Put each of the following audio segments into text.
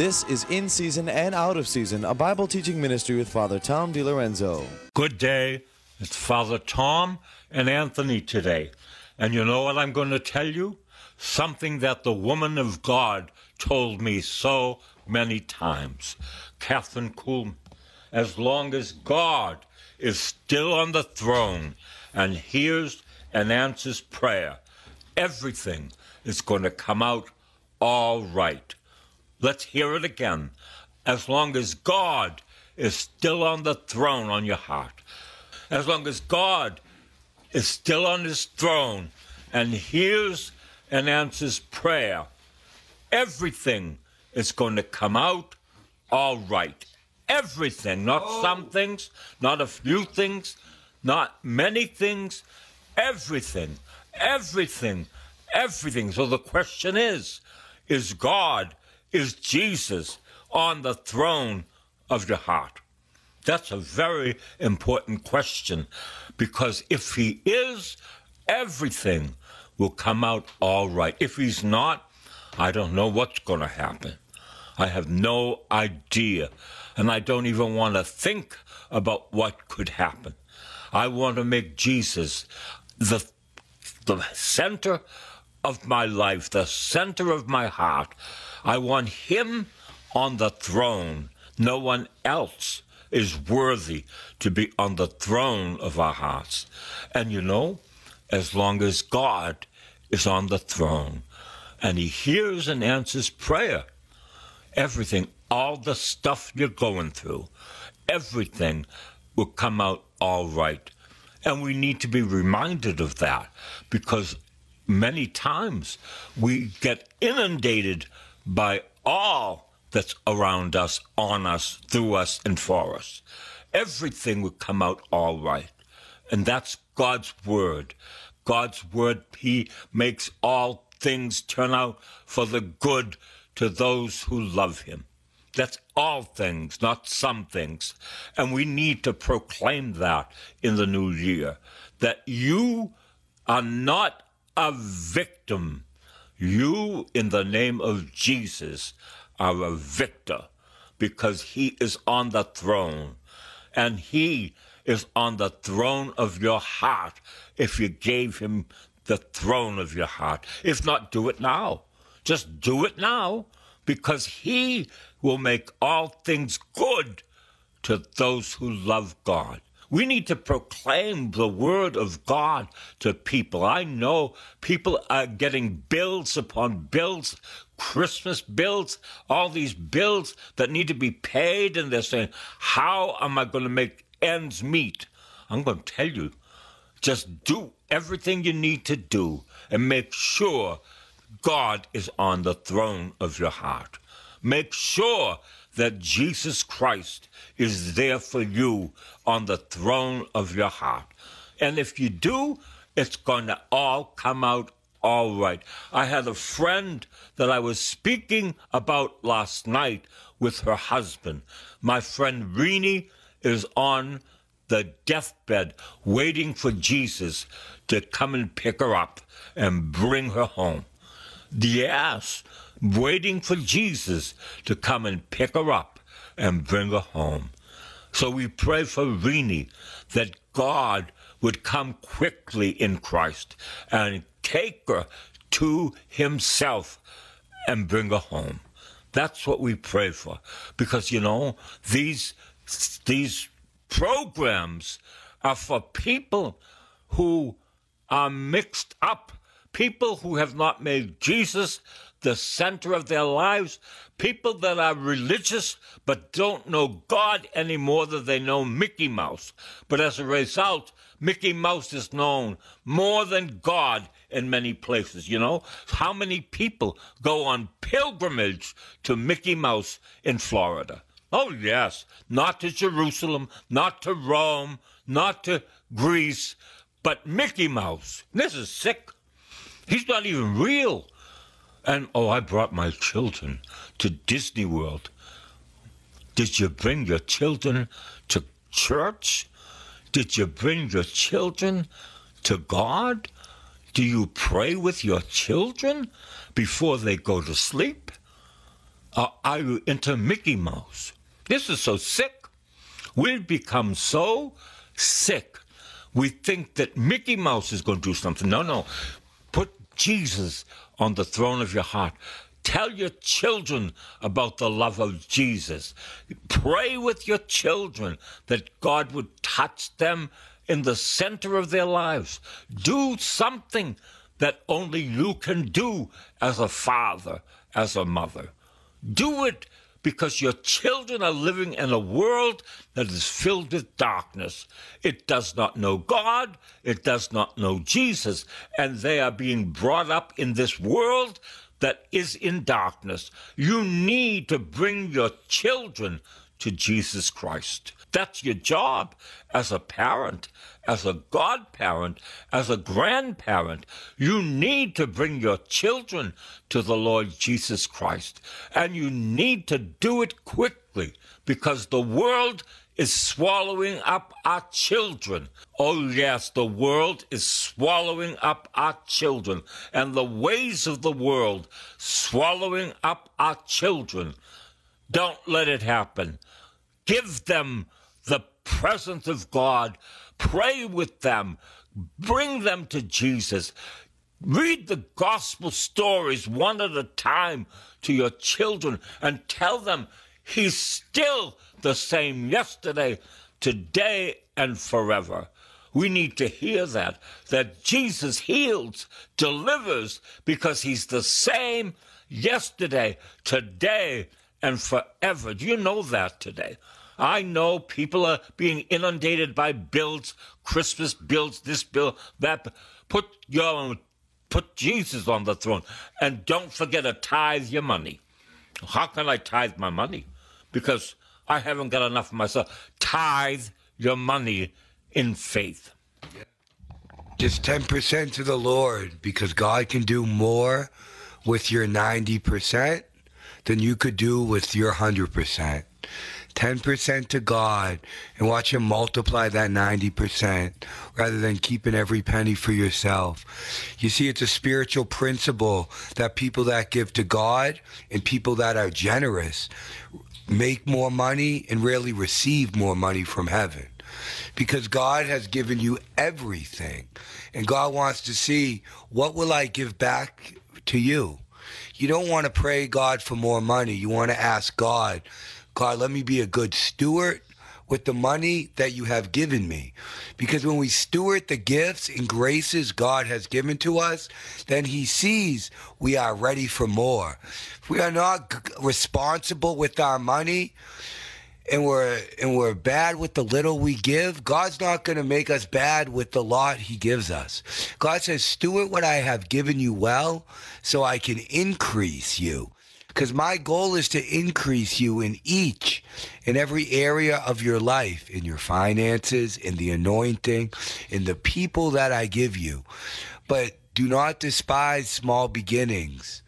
This is In Season and Out of Season, a Bible teaching ministry with Father Tom DiLorenzo. Good day. It's Father Tom and Anthony today. And you know what I'm going to tell you? Something that the woman of God told me so many times. Catherine Kuhlman. As long as God is still on the throne and hears and answers prayer, everything is going to come out all right. Let's hear it again. As long as God is still on the throne on your heart, as long as God is still on his throne and hears and answers prayer, everything is going to come out all right. Everything, not some things, not a few things, not many things, everything. So the question is Jesus on the throne of your heart? That's a very important question, because if he is, everything will come out all right. If he's not, I don't know what's going to happen. I have no idea, and I don't even want to think about what could happen. I want to make Jesus the center of my life, the center of my heart. I want him on the throne. No one else is worthy to be on the throne of our hearts. And you know, as long as God is on the throne and he hears and answers prayer, everything, all the stuff you're going through, everything will come out all right. And we need to be reminded of that, because many times we get inundated by all that's around us, on us, through us, and for us. Everything will come out all right. And that's God's word. God's word, he makes all things turn out for the good to those who love him. That's all things, not some things. And we need to proclaim that in the new year, that you are not a victim. You, in the name of Jesus, are a victor, because he is on the throne, and he is on the throne of your heart if you gave him the throne of your heart. If not, do it now. Just do it now, because he will make all things good to those who love God. We need to proclaim the word of God to people. I know people are getting bills upon bills, Christmas bills, all these bills that need to be paid, and they're saying, how am I going to make ends meet? I'm going to tell you, just do everything you need to do and make sure God is on the throne of your heart. Make sure that Jesus Christ is there for you on the throne of your heart. And if you do, it's going to all come out all right. I had a friend that I was speaking about last night with her husband. My friend Rini is on the deathbed waiting for Jesus to come and pick her up and bring her home. Yes, waiting for Jesus to come and pick her up and bring her home. So we pray for Rini that God would come quickly in Christ and take her to himself and bring her home. That's what we pray for. Because, you know, these programs are for people who are mixed up, people who have not made Jesus the center of their lives, people that are religious but don't know God any more than they know Mickey Mouse. But as a result, Mickey Mouse is known more than God in many places, you know? How many people go on pilgrimage to Mickey Mouse in Florida? Oh, yes, not to Jerusalem, not to Rome, not to Greece, but Mickey Mouse. This is sick. He's not even real. And, I brought my children to Disney World. Did you bring your children to church? Did you bring your children to God? Do you pray with your children before they go to sleep? Are you into Mickey Mouse? This is so sick. We've become so sick. We think that Mickey Mouse is going to do something. No. Put Jesus on the throne of your heart. Tell your children about the love of Jesus. Pray with your children that God would touch them in the center of their lives. Do something that only you can do as a father, as a mother. Do it because your children are living in a world that is filled with darkness. It does not know God, it does not know Jesus, and they are being brought up in this world that is in darkness. You need to bring your children to Jesus Christ. That's your job as a parent, as a godparent, as a grandparent. You need to bring your children to the Lord Jesus Christ. And you need to do it quickly because the world is swallowing up our children. Oh yes, the world is swallowing up our children. And the ways of the world swallowing up our children. Don't let it happen. Give them the presence of God. Pray with them. Bring them to Jesus. Read the gospel stories one at a time to your children and tell them He's still the same yesterday, today, and forever. We need to hear that Jesus heals, delivers, because He's the same yesterday, today, and forever. Do you know that today? I know people are being inundated by bills, Christmas bills, this bill, that. Put Jesus on the throne. And don't forget to tithe your money. How can I tithe my money? Because I haven't got enough for myself. Tithe your money in faith. Just 10% to the Lord, because God can do more with your 90% than you could do with your 100%. 10% to God, and watch Him multiply that 90% rather than keeping every penny for yourself. You see, it's a spiritual principle that people that give to God and people that are generous make more money and rarely receive more money from heaven. Because God has given you everything, and God wants to see, what will I give back to you? You don't want to pray God for more money. You want to ask God, let me be a good steward with the money that you have given me. Because when we steward the gifts and graces God has given to us, then He sees we are ready for more. If we are not responsible with our money, and we're bad with the little we give, God's not going to make us bad with the lot He gives us. God says, steward what I have given you well, so I can increase you. Because my goal is to increase you in each and every area of your life, in your finances, in the anointing, in the people that I give you. But do not despise small beginnings.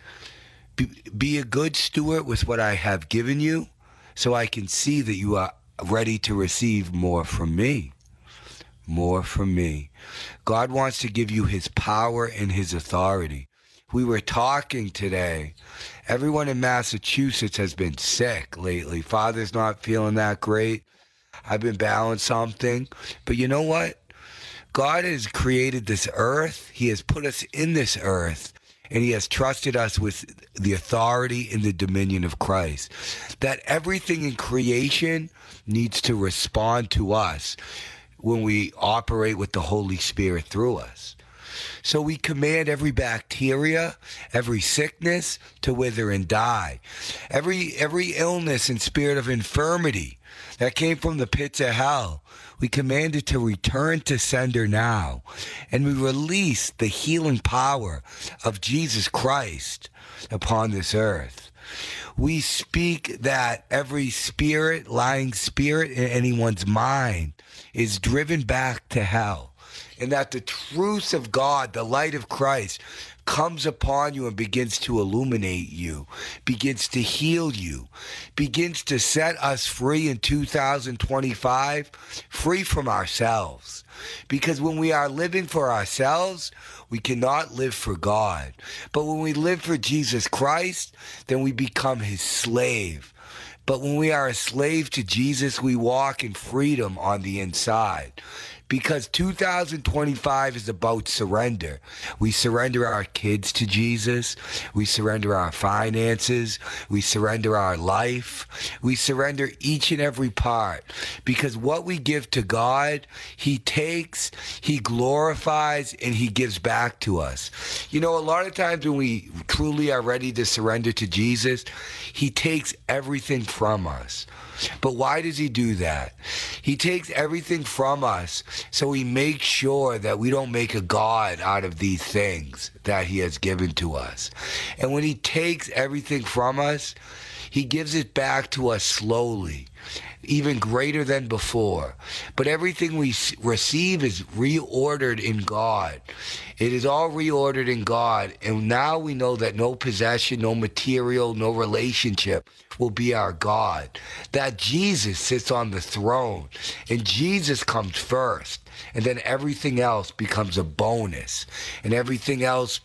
Be a good steward with what I have given you, so I can see that you are ready to receive more from me. More from me. God wants to give you His power and His authority. We were talking today. Everyone in Massachusetts has been sick lately. Father's not feeling that great. I've been battling something. But you know what? God has created this earth. He has put us in this earth. And He has trusted us with the authority and the dominion of Christ. That everything in creation needs to respond to us when we operate with the Holy Spirit through us. So we command every bacteria, every sickness to wither and die. Every illness and spirit of infirmity that came from the pits of hell, we command it to return to sender now. And we release the healing power of Jesus Christ upon this earth. We speak that every lying spirit in anyone's mind is driven back to hell. and that the truth of God, the light of Christ, comes upon you and begins to illuminate you, begins to heal you, begins to set us free in 2025, free from ourselves. Because when we are living for ourselves, we cannot live for God. But when we live for Jesus Christ, then we become his slave. But when we are a slave to Jesus, we walk in freedom on the inside. Because 2025 is about surrender. We surrender our kids to Jesus. We surrender our finances. We surrender our life. We surrender each and every part. Because what we give to God, he takes, he glorifies, and he gives back to us. You know, a lot of times when we truly are ready to surrender to Jesus, he takes everything from us. But why does he do that? He takes everything from us so he makes sure that we don't make a God out of these things that he has given to us. And when he takes everything from us, he gives it back to us slowly, even greater than before. But everything we receive is reordered in God. It is all reordered in God. And now we know that no possession, no material, no relationship will be our God. That Jesus sits on the throne and Jesus comes first. And then everything else becomes a bonus. And everything else,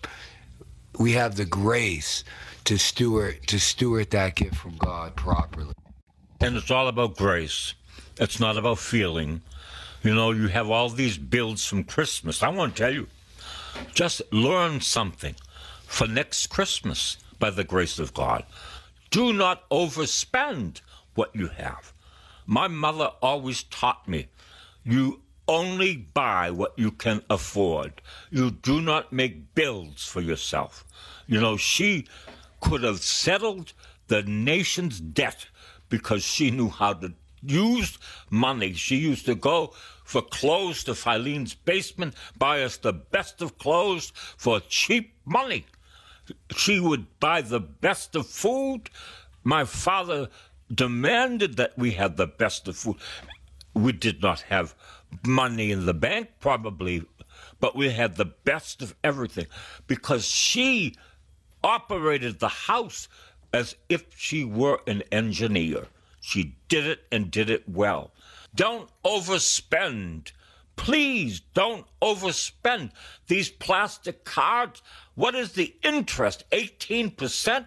we have the grace to steward that gift from God properly. And it's all about grace. It's not about feeling. You know, you have all these bills from Christmas. I want to tell you, just learn something for next Christmas by the grace of God. Do not overspend what you have. My mother always taught me, you only buy what you can afford. You do not make bills for yourself. You know, she could have settled the nation's debt because she knew how to use money. She used to go for clothes to Filene's basement, buy us the best of clothes for cheap money. She would buy the best of food. My father demanded that we have the best of food. We did not have money in the bank, probably, but we had the best of everything because she operated the house as if she were an engineer. She did it and did it well. Don't overspend. Please don't overspend. These plastic cards, what is the interest? 18%?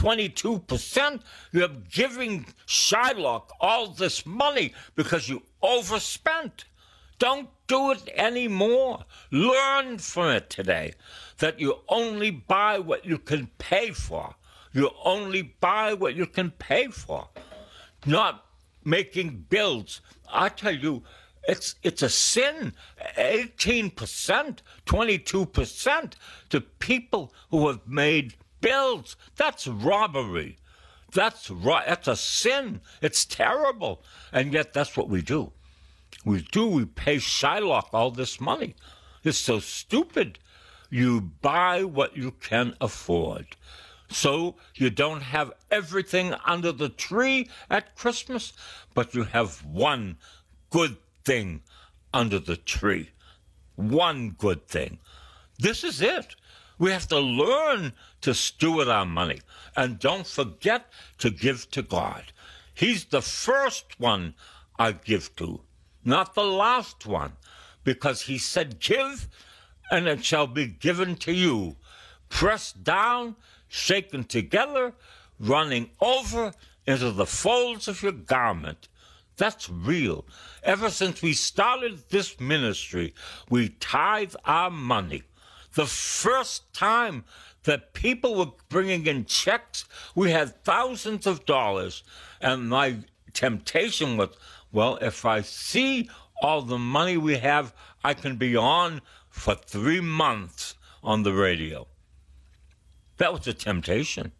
22%? You're giving Shylock all this money because you overspent. Don't do it anymore. Learn from it today that you only buy what you can pay for. You only buy what you can pay for. Not making bills. I tell you, it's a sin. 18%, 22% to people who have made bills. That's robbery. That's a sin. It's terrible. And yet that's what we do. We pay Shylock all this money. It's so stupid. You buy what you can afford. So you don't have everything under the tree at Christmas, but you have one good thing under the tree. One good thing. This is it. We have to learn to steward our money. And don't forget to give to God. He's the first one I give to, not the last one, because he said, give, and it shall be given to you. Pressed down, shaken together, running over into the folds of your garment. That's real. Ever since we started this ministry, we tithe our money. The first time that people were bringing in checks, we had thousands of dollars. And my temptation was, well, if I see all the money we have, I can be on for 3 months on the radio. That was a temptation.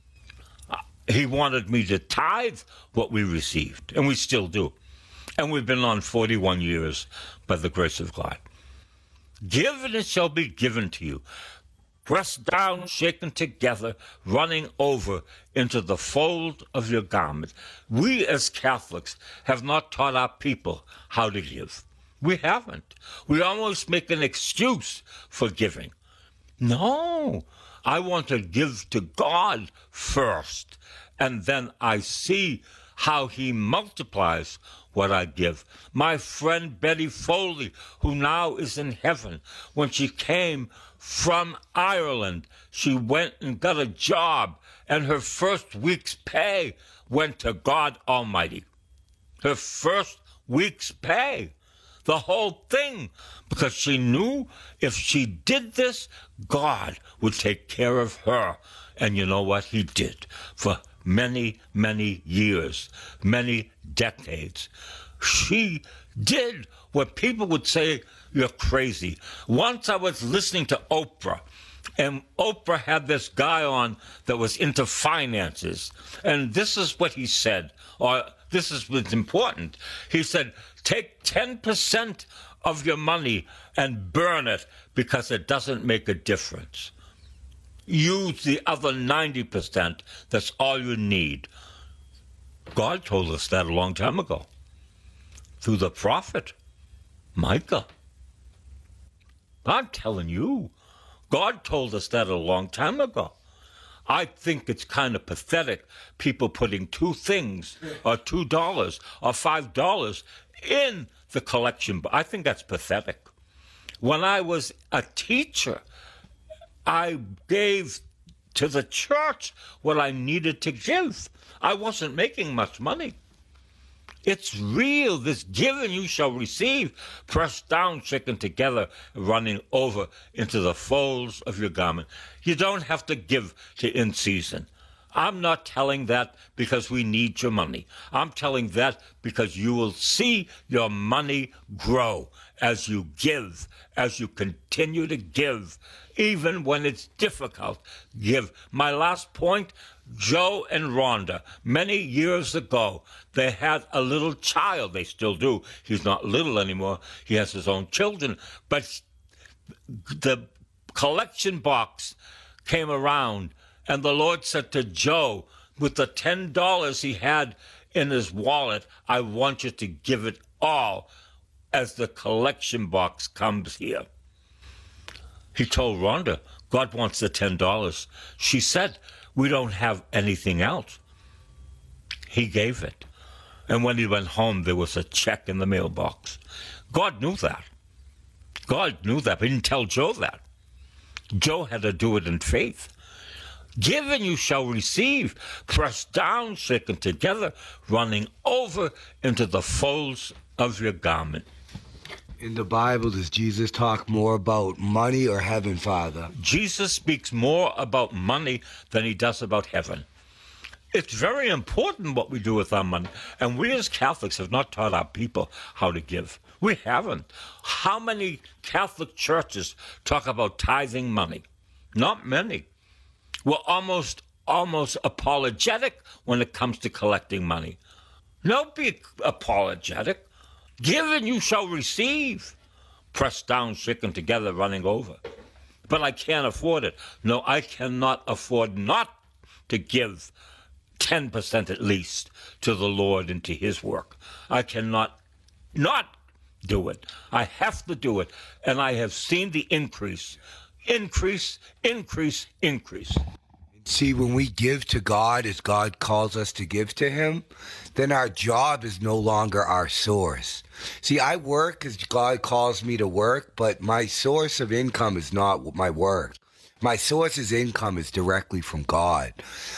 He wanted me to tithe what we received, and we still do. And we've been on 41 years by the grace of God. Give, and it shall be given to you. Pressed down, shaken together, running over into the fold of your garment. We as Catholics have not taught our people how to give. We haven't. We almost make an excuse for giving. No, I want to give to God first, and then I see how he multiplies what I give. My friend Betty Foley, who now is in heaven, when she came from Ireland, she went and got a job, and her first week's pay went to God Almighty. Her first week's pay. The whole thing, because she knew if she did this, God would take care of her. And you know what? He did for many, many years, many decades. She did what people would say, you're crazy. Once I was listening to Oprah, and Oprah had this guy on that was into finances. And this is what he said, or this is what's important. He said, take 10% of your money and burn it because it doesn't make a difference. Use the other 90%. That's all you need. God told us that a long time ago through the prophet Micah. I'm telling you, God told us that a long time ago. I think it's kind of pathetic, people putting two things, or $2, or $5 in the collection. I think that's pathetic. When I was a teacher, I gave to the church what I needed to give. I wasn't making much money. It's real. This given you shall receive, pressed down, shaken together, running over into the folds of your garment. You don't have to give to in season. I'm not telling that because we need your money. I'm telling that because you will see your money grow as you give, as you continue to give, even when it's difficult. Give. My last point, Joe and Rhonda, many years ago, they had a little child. They still do. He's not little anymore. He has his own children. But the collection box came around, and the Lord said to Joe, with the $10 he had in his wallet, I want you to give it all as the collection box comes here. He told Rhonda, God wants the $10. She said, we don't have anything else. He gave it. And when he went home, there was a check in the mailbox. God knew that. God knew that, but he didn't tell Joe that. Joe had to do it in faith. Given you shall receive, pressed down, shaken together, running over into the folds of your garment. In the Bible, does Jesus talk more about money or heaven, Father? Jesus speaks more about money than he does about heaven. It's very important what we do with our money. And we as Catholics have not taught our people how to give. We haven't. How many Catholic churches talk about tithing money? Not many. We're almost apologetic when it comes to collecting money. Don't be apologetic. Give and you shall receive. Pressed down, shaken together, running over. But I can't afford it. No, I cannot afford not to give 10% at least to the Lord and to his work. I cannot not do it. I have to do it. And I have seen the increase. Increase, increase, increase. See, when we give to God as God calls us to give to him, then our job is no longer our source. See, I work as God calls me to work, but my source of income is not my work. My source of income is directly from God.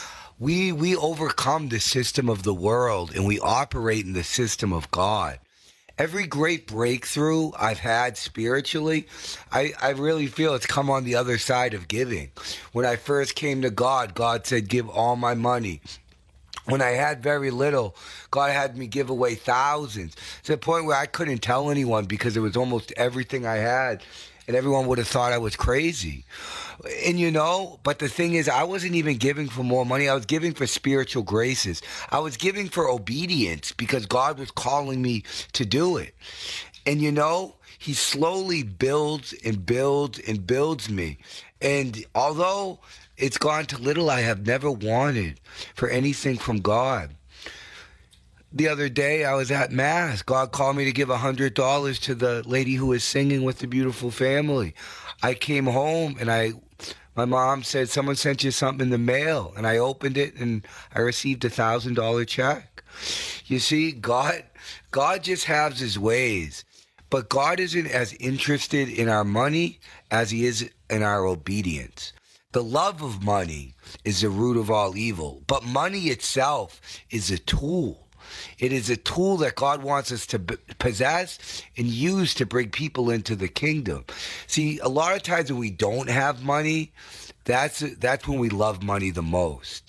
We overcome the system of the world and we operate in the system of God. Every great breakthrough I've had spiritually, I really feel it's come on the other side of giving. When I first came to God, God said, give all my money. When I had very little, God had me give away thousands, to the point where I couldn't tell anyone because it was almost everything I had, and everyone would have thought I was crazy. And but the thing is, I wasn't even giving for more money. I was giving for spiritual graces. I was giving for obedience because God was calling me to do it. And he slowly builds and builds and builds me. And although it's gone to little, I have never wanted for anything from God. The other day, I was at Mass. God called me to give $100 to the lady who was singing with the beautiful family. I came home and my mom said, someone sent you something in the mail. And I opened it and I received $1,000 check. You see, God just has his ways. But God isn't as interested in our money as he is in our obedience. The love of money is the root of all evil. But money itself is a tool. It is a tool that God wants us to possess and use to bring people into the kingdom. See, a lot of times when we don't have money, that's when we love money the most.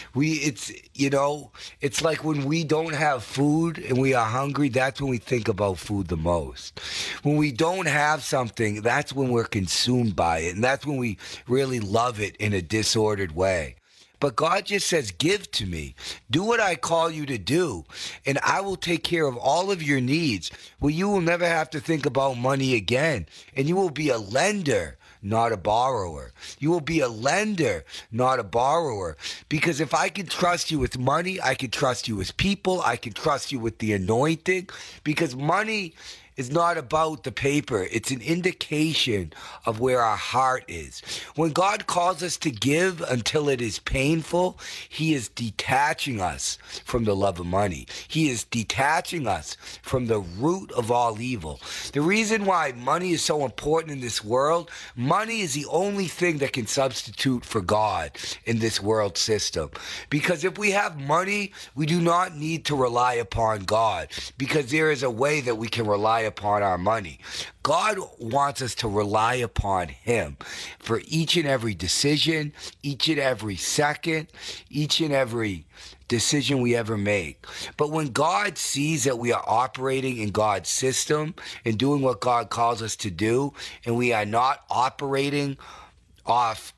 It's like when we don't have food and we are hungry, that's when we think about food the most. When we don't have something, that's when we're consumed by it. And that's when we really love it in a disordered way. But God just says, give to me. Do what I call you to do, and I will take care of all of your needs. Well, you will never have to think about money again, and you will be a lender, not a borrower. You will be a lender, not a borrower. Because if I can trust you with money, I can trust you with people, I can trust you with the anointing, because money is not about the paper. It's an indication of where our heart is. When God calls us to give until it is painful, he is detaching us from the love of money. He is detaching us from the root of all evil. The reason why money is so important in this world, money is the only thing that can substitute for God in this world system. Because if we have money, we do not need to rely upon God, because there is a way that we can rely upon our money. God wants us to rely upon him for each and every decision, each and every second, each and every decision we ever make. But when God sees that we are operating in God's system and doing what God calls us to do, and we are not operating off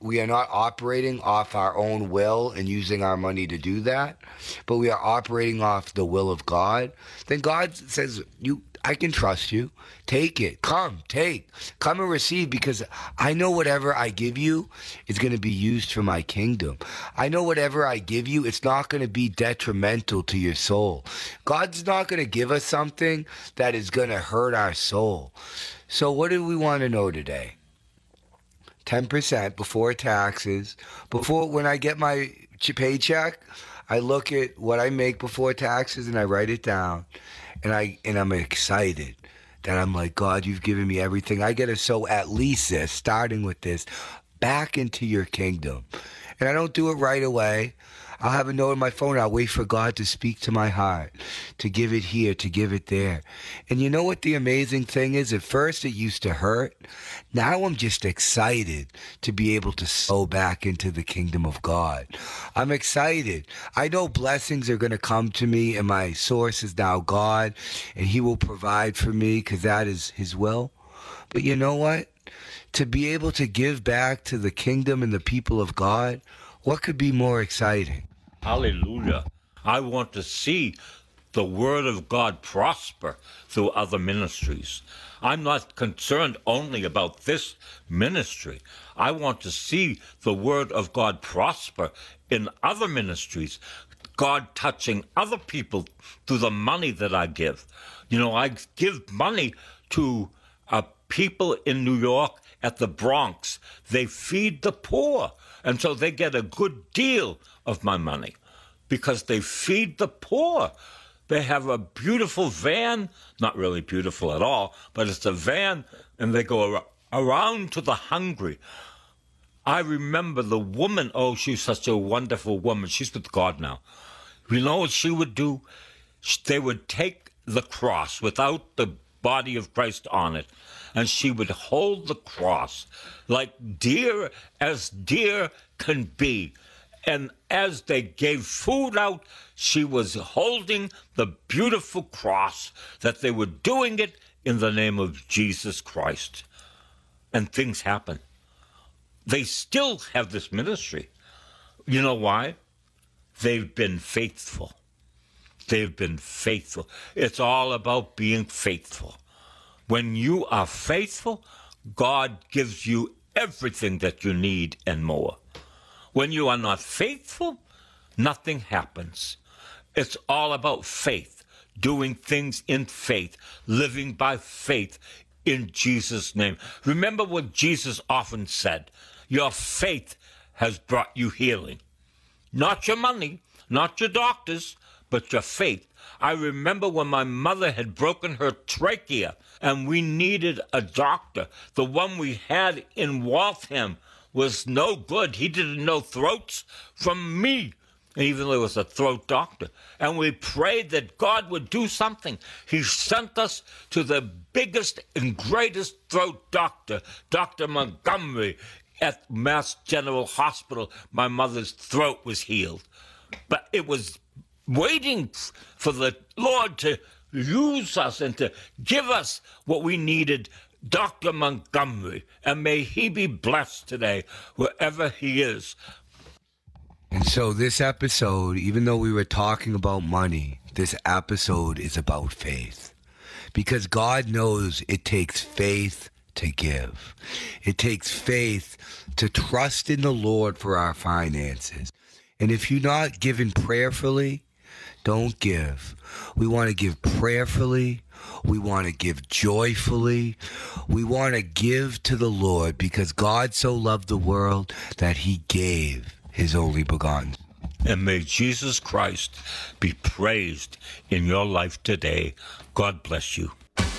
our own will and using our money to do that, but we are operating off the will of God, then God says, I can trust you. Take it. Come and receive, because I know whatever I give you is going to be used for my kingdom. I know whatever I give you, it's not going to be detrimental to your soul. God's not going to give us something that is going to hurt our soul. So what do we want to know today? 10% before taxes. When I get my paycheck, I look at what I make before taxes and I write it down. And I'm excited that I'm like, God, you've given me everything. I get to sow at least this, starting with this, back into your kingdom. And I don't do it right away. I'll have a note on my phone. I'll wait for God to speak to my heart, to give it here, to give it there. And you know what the amazing thing is? At first, it used to hurt. Now I'm just excited to be able to sow back into the kingdom of God. I'm excited. I know blessings are going to come to me, and my source is now God, and he will provide for me because that is his will. But you know what? To be able to give back to the kingdom and the people of God, what could be more exciting? Hallelujah. I want to see the word of God prosper through other ministries. I'm not concerned only about this ministry. I want to see the word of God prosper in other ministries, God touching other people through the money that I give. I give money to people in New York at the Bronx. They feed the poor, and so they get a good deal of my money because they feed the poor. They have a beautiful van, not really beautiful at all, but it's a van, and they go around to the hungry. I remember the woman, she's such a wonderful woman. She's with God now. You know what she would do? They would take the cross without the body of Christ on it, and she would hold the cross like dear as dear can be. And as they gave food out, she was holding the beautiful cross, that they were doing it in the name of Jesus Christ. And things happen. They still have this ministry. You know why? They've been faithful. They've been faithful. It's all about being faithful. When you are faithful, God gives you everything that you need and more. When you are not faithful, nothing happens. It's all about faith. doing things in faith, living by faith in Jesus' name. Remember what Jesus often said, your faith has brought you healing. Not your money, not your doctors, but your faith. I remember when my mother had broken her trachea and we needed a doctor. The one we had in Waltham was no good. He didn't know throats from me, even though he was a throat doctor. And we prayed that God would do something. He sent us to the biggest and greatest throat doctor, Dr. Montgomery, at Mass General Hospital. My mother's throat was healed. But it was waiting for the Lord to use us and to give us what we needed, Dr. Montgomery. And may he be blessed today, wherever he is. And so this episode, even though we were talking about money, this episode is about faith. Because God knows it takes faith to give. It takes faith to trust in the Lord for our finances. And if you're not giving prayerfully, don't give. We want to give prayerfully. We want to give joyfully. We want to give to the Lord because God so loved the world that he gave his only begotten. And may Jesus Christ be praised in your life today. God bless you.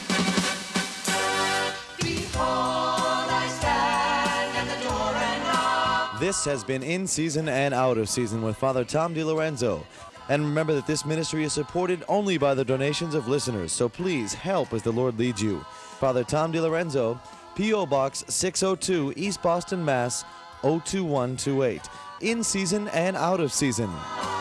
This has been In Season and Out of Season with Father Tom DiLorenzo. And remember that this ministry is supported only by the donations of listeners, so please help as the Lord leads you. Father Tom DiLorenzo, P.O. Box 602, East Boston, Mass. 02128. In Season and Out of Season.